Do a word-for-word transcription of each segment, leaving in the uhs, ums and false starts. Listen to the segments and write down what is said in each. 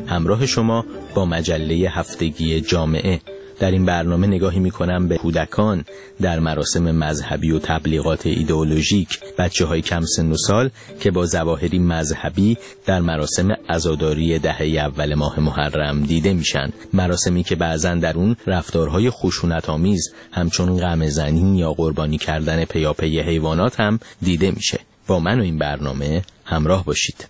همراه شما با مجله هفتگی جامعه. در این برنامه نگاهی میکنم به کودکان در مراسم مذهبی و تبلیغات ایدئولوژیک، بچه‌های کم سن و سال که با ظواهری مذهبی در مراسم عزاداری دهه اول ماه محرم دیده میشن، مراسمی که بعضن در اون رفتارهای خشونت‌آمیز همچون غم‌زنی یا قربانی کردن پیاپی حیوانات هم دیده میشه. با من و این برنامه همراه باشید.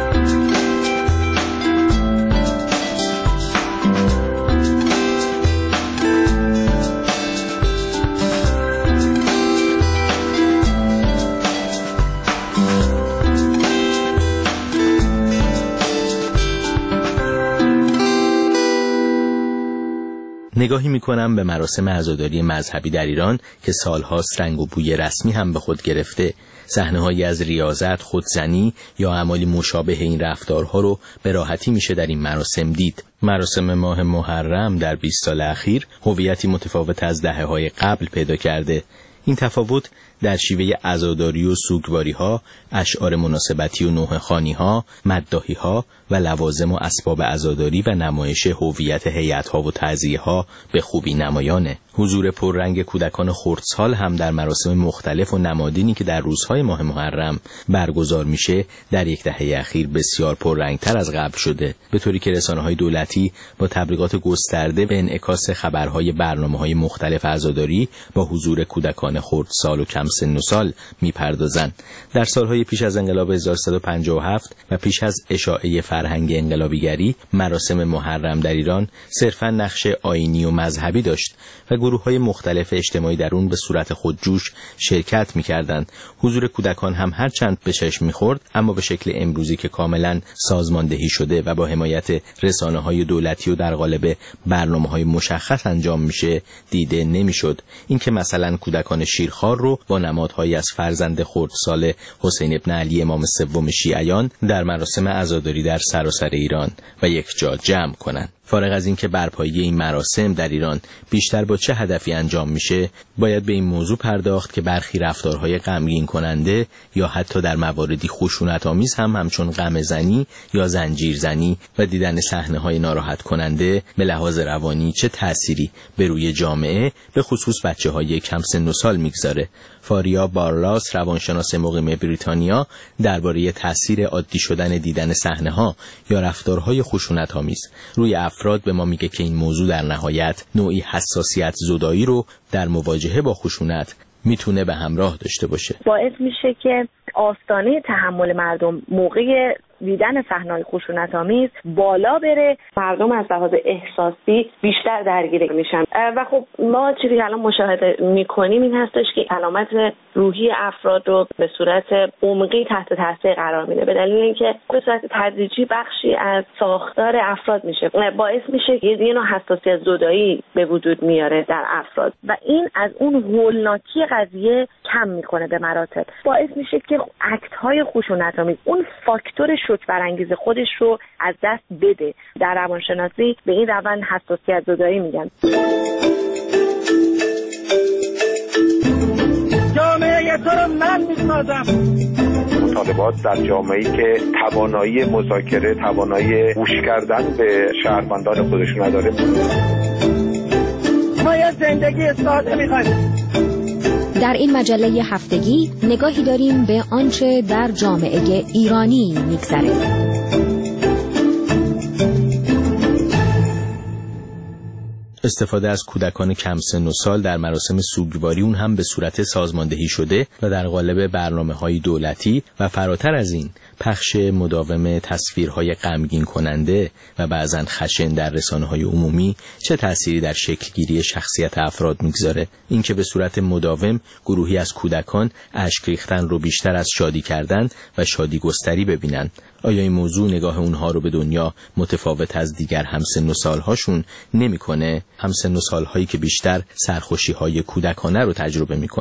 نگاهی میکنم به مراسم عزاداری مذهبی در ایران که سالهاست رنگ و بوی رسمی هم به خود گرفته. صحنه‌هایی از ریاضت، خودزنی یا اعمالی مشابه این رفتارها رو به راحتی میشه در این مراسم دید. مراسم ماه محرم در بیست سال اخیر هویتی متفاوت از دهه‌های قبل پیدا کرده. این تفاوت در شیوه عزاداری و سوگواری‌ها، اشعار مناسبتی و نوحه‌خوانی‌ها، مداحی‌ها و لوازم و اسباب عزاداری و نمایش هویت هیئت‌ها و تعزیه‌ها به خوبی نمایانه. حضور پررنگ کودکان خردسال هم در مراسم مختلف و نمادینی که در روزهای ماه محرم برگزار میشه در یک دهه اخیر بسیار پررنگتر از قبل شده، به طوری که رسانه‌های دولتی با تبلیغات گسترده به انعکاس خبرهای برنامه‌های مختلف عزاداری با حضور کودکان خردسال و کم سن و سال میپردازند. در سالهای پیش از انقلاب هزار و سیصد و پنجاه و هفت و پیش از اشاعه فرهنگ انقلابیگری، مراسم محرم در ایران صرفاً نقش آیینی و مذهبی داشت و گروه‌های مختلف اجتماعی در اون به صورت خودجوش شرکت می‌کردند. حضور کودکان هم هر چند به چشم می‌خورد، اما به شکل امروزی که کاملاً سازماندهی شده و با حمایت رسانه‌های دولتی و در قالب برنامه‌های مشخص انجام میشه دیده نمی‌شد. این که مثلا کودکان شیرخوار رو با نمادهایی از فرزند خردسال حسین ابن علی امام سوم شیعیان در مراسم عزاداری در سراسر ایران و یک جا جمع کنند. فارغ از این که برپایی این مراسم در ایران بیشتر با چه هدفی انجام میشه، باید به این موضوع پرداخت که برخی رفتارهای غمگین کننده یا حتی در مواردی خشونت‌آمیز هم همچون غم‌زنی یا زنجیرزنی و دیدن صحنه‌های ناراحت کننده به لحاظ روانی چه تأثیری به روی جامعه به خصوص بچه‌های کم سن و سال میگذاره. فاریا بارلاس، روانشناس مقیم بریتانیا، درباره تأثیر عادی شدن دیدن صحنه‌ها یا رفتارهای خشونت‌آمیز روی افراد به ما میگه که این موضوع در نهایت نوعی حساسیت زدایی رو در مواجهه با خشونت میتونه به همراه داشته باشه. باعث میشه که آستانه تحمل مردم موقع دیدن صحنه‌های خشونت‌آمیز بالا بره، مردم از لحاظ احساسی بیشتر درگیر میشن و خب ما چیزی که الان مشاهده میکنیم این هستش که علامت روحی افراد رو به صورت عمقی تحت تاثیر قرار میده، به دلیل اینکه به صورت تدریجی بخشی از ساختار افراد میشه، باعث میشه که یه نوع حساسیت زدایی به وجود میاره در افراد و این از اون هولناکی قضیه کم میکنه به مراتب، باعث میشه که اکت‌های خشونت‌آمیز اون فاکتور شوک برانگیز خودش رو از دست بده. در روانشناسی به این روند حساسیت زدایی میگن. جامعه تو رو من میسازم. مطالبات در جامعه‌ای که توانایی مذاکره، توانایی گوش کردن به شهروندان خودشون نداره. ما یه زندگی ساده میخوایم. در این مجله هفتگی نگاهی داریم به آنچه در جامعه ایرانی میگذره. استفاده از کودکان کم سن و سال در مراسم سوگواری اون هم به صورت سازماندهی شده و در قالب برنامه‌های دولتی و فراتر از این پخش مداوم تصویرهای غمگین کننده و بعضن خشن در رسانه‌های عمومی چه تأثیری در شکلگیری شخصیت افراد میگذاره؟ این که به صورت مداوم گروهی از کودکان اشک ریختن رو بیشتر از شادی کردن و شادی گستری ببینن. آیا این موضوع نگاه اونها رو به دنیا متفاوت از دیگر همسن و سالهاشون نمی‌کنه؟ همسن و سالهایی که بیشتر سرخوشی‌های کودکانه رو تجربه می‌کنن.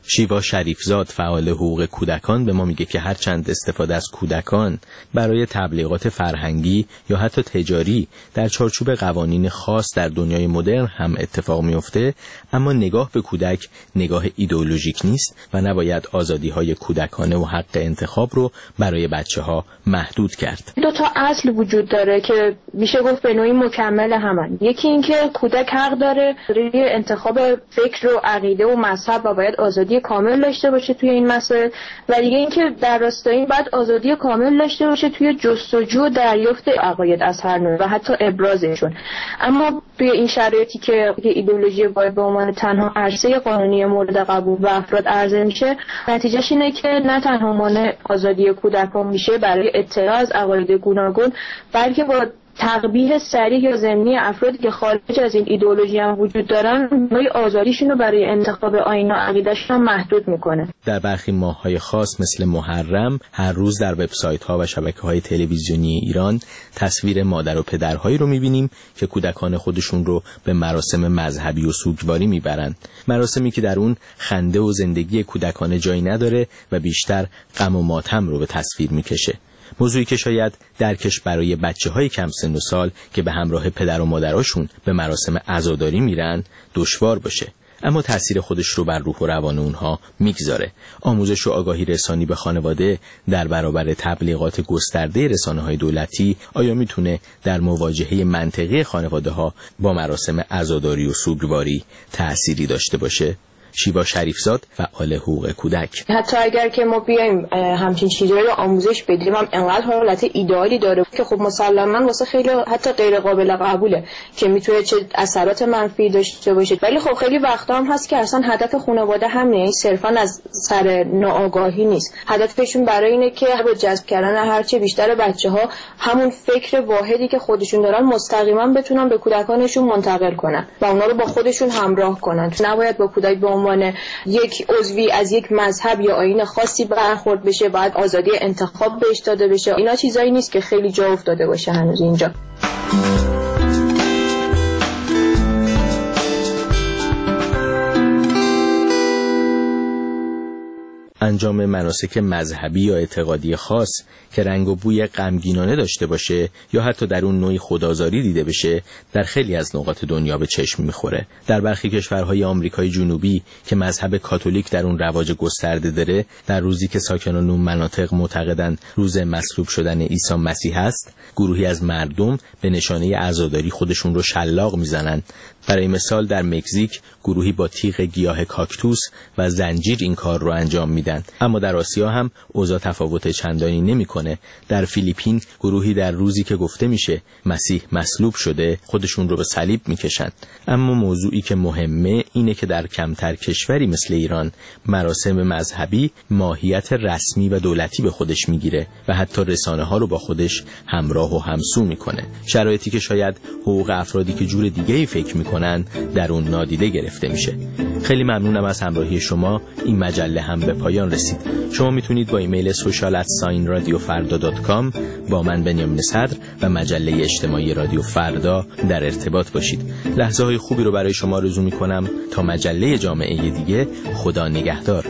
شیوا شریفزاد فعال حقوق کودکان به ما میگه که هرچند استفاده از کودکان برای تبلیغات فرهنگی یا حتی تجاری در چارچوب قوانین خاص در دنیای مدرن هم اتفاق میفته، اما نگاه به کودک نگاه ایدئولوژیک نیست و نباید آزادی‌های کودکانه و حق انتخاب رو برای بچه‌ها محدود کرد. دو تا اصل وجود داره که میشه گفت به نوعی مکمل همن. یکی این که کودک حق داره روی انتخاب فکر و عقیده و مذهب و باید آزادی کامل داشته باشه توی این مسائل، و دیگه این که در راستای این باید آزادی کامل داشته باشه توی جستجو و دریافت عقاید از هر نوع و حتی ابرازشون. اما توی این شرایطی که ایدئولوژی باید به عنوان تنها عرصه قانونی مورد قبول و افراد عرضه میشه، نتیجهش اینه که نه تنها مانع آزادی کودکان میشه برای اطلاع از عقاید گوناگون، بلکه با تقبیح صریح یا ضمنی افرادی که خارج از این ایدئولوژی هم وجود دارن، نوعی آزادیشون رو برای انتخاب آیین و عقیده‌شون محدود میکنه. در برخی ماه‌های خاص مثل محرم هر روز در وبسایت‌ها و شبکه‌های تلویزیونی ایران تصویر مادر و پدرهایی رو می‌بینیم که کودکان خودشون رو به مراسم مذهبی و سوگواری میبرند. مراسمی که در اون خنده و زندگی کودکانه جایی نداره و بیشتر غم و ماتم رو به تصویر میکشه. موضوعی که شاید درکش برای بچه‌های کم سن و سال که به همراه پدر و مادراشون به مراسم عزاداری میرن دشوار باشه، اما تأثیر خودش رو بر روح و روان اونها میگذاره. آموزش و آگاهی رسانی به خانواده در برابر تبلیغات گسترده رسانه‌های دولتی آیا میتونه در مواجهه منطقی خانواده‌ها با مراسم عزاداری و سوگواری تأثیری داشته باشه؟ شیوا شریفزاد فعال حقوق کودک: حتی اگر که ما بیایم همچین چیزایی رو آموزش بدیم هم انقدر حالت ایدئالی داره که خب مسلماً واسه خیلی حتی غیر قابل قبوله که میتونه چه اثرات منفی داشته باشه، ولی خب خیلی وقتا هم هست که اصلا هدف خانواده همینه، صرفاً از سر ناآگاهی نیست. هدفشون برای اینه که به جذب کردن هرچه بیشتر بچه‌ها همون فکر واحدی که خودشون دارن مستقیما بتونن به کودکانشون منتقل کنن و اونا رو با خودشون همراه کنن. نباید با کودک به عنوان یک عضوی از یک مذهب یا آیین خاصی برخورد بشه، باید آزادی انتخاب بهش داده بشه. اینا چیزایی نیست که خیلی جا افتاده باشه هنوز اینجا. انجام مناسک مذهبی یا اعتقادی خاص که رنگ و بوی غمگینانه داشته باشه یا حتی در اون نوعی خودآزاری دیده بشه در خیلی از نقاط دنیا به چشم میخوره. در برخی کشورهای آمریکای جنوبی که مذهب کاتولیک در اون رواج گسترده داره، در روزی که ساکنان اون مناطق معتقدن روز مصلوب شدن عیسی مسیح است، گروهی از مردم به نشانه عزاداری خودشون رو شلاق میزنن. برای مثال در مکزیک گروهی با تیغ گیاه کاکتوس و زنجیر این کار رو انجام میدن. اما در آسیا هم اوضاع تفاوت چندانی نمیکنه. در فیلیپین گروهی در روزی که گفته میشه مسیح مصلوب شده خودشون رو به صلیب میکشن. اما موضوعی که مهمه اینه که در کمتر کشوری مثل ایران مراسم مذهبی ماهیت رسمی و دولتی به خودش میگیره و حتی رسانه ها رو با خودش همراه و همسو میکنه. شرایطی که شاید حقوق افرادی که جور دیگه‌ای فکر میکنن در اون نادیده گرفته میشه. خیلی ممنونم از همراهی شما. این مجله هم به پایان رسید. شما میتونید با ایمیل سوشال ات ساین رادیو فردا دات کام با من بنیامین صدر و مجله اجتماعی رادیو فردا در ارتباط باشید. لحظه های خوبی رو برای شما آرزو میکنم. تا مجله جامعه دیگه، خدا نگهدار.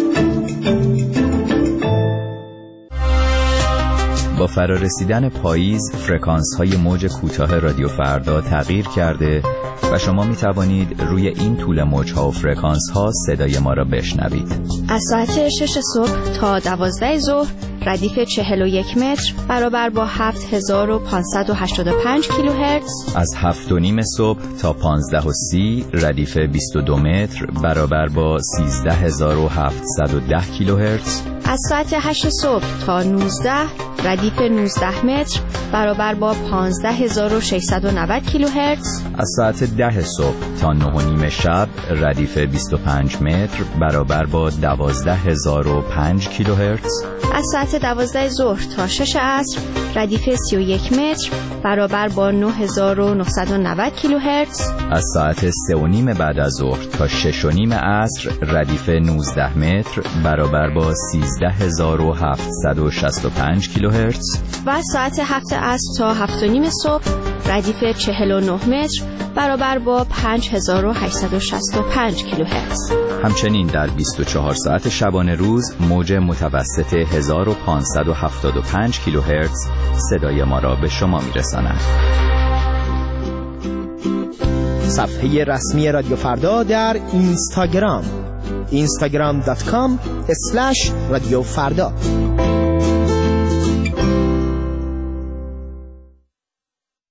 با فرارسیدن پاییز فرکانس‌های موج کوتاه رادیو فردا تغییر کرده و شما می توانید روی این طول موج‌ها و فرکانس‌ها صدای ما را بشنوید. از ساعت شش صبح تا دوازده ظهر ردیف چهل و یک متر برابر با هفت هزار و پانصد و هشتاد و پنج کیلوهرتز. از هفت و نیم صبح تا پانزده و سی ردیف بیست و دو متر برابر با سیزده هزار و هفتصد و ده کیلوهرتز. از ساعت هشت صبح تا نوزده ردیف نوزده متر برابر با پانزده هزار و ششصد و نود کیلوهرتز. از ساعت ده صبح تا نه و نیم شب ردیف بیست و پنج متر برابر با دوازده هزار و پنج کیلوهرتز. از ساعت دوازده ظهر تا شش عصر ردیف سی و یک متر برابر با نه هزار و نهصد و نود کیلوهرتز. از ساعت سه و نیم بعد از ظهر تا شش و نیم عصر ردیف نوزده متر برابر با سیزده هزار و هفتصد و شصت و پنج کیلوهرتز. و از ساعت هفت عصر تا هفت و نیم صبح ردیف چهل و نه متر برابر با پنج هزار و هشتصد و شصت و پنج کیلوهرتز. همچنین در بیست و چهار ساعت شبانه روز موج متوسط هزار و پانصد و هفتاد و پنج کیلوهرتز صدای ما را به شما میرساند. صفحه رسمی رادیو فردا در اینستاگرام اینستاگرام دات کام اسلش رادیو فردا.